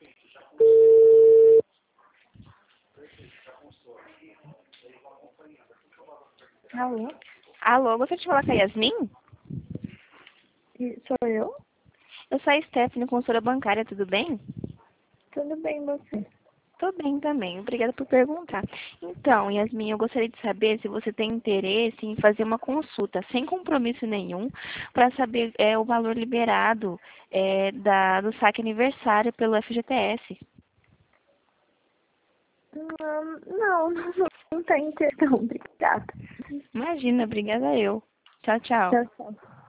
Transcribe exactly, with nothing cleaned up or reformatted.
Alô? Alô, gostaria de falar com a Yasmin? E sou eu? Eu sou a Stephanie, consultora bancária, tudo bem? Tudo bem, você? Tô bem também, obrigada por perguntar. Então, Yasmin, eu gostaria de saber se você tem interesse em fazer uma consulta sem compromisso nenhum para saber é, o valor liberado é, da, do saque aniversário pelo F G T S. Não, não, não, não tem questão, obrigada. Imagina, obrigada eu. Tchau, tchau. Tchau, tchau.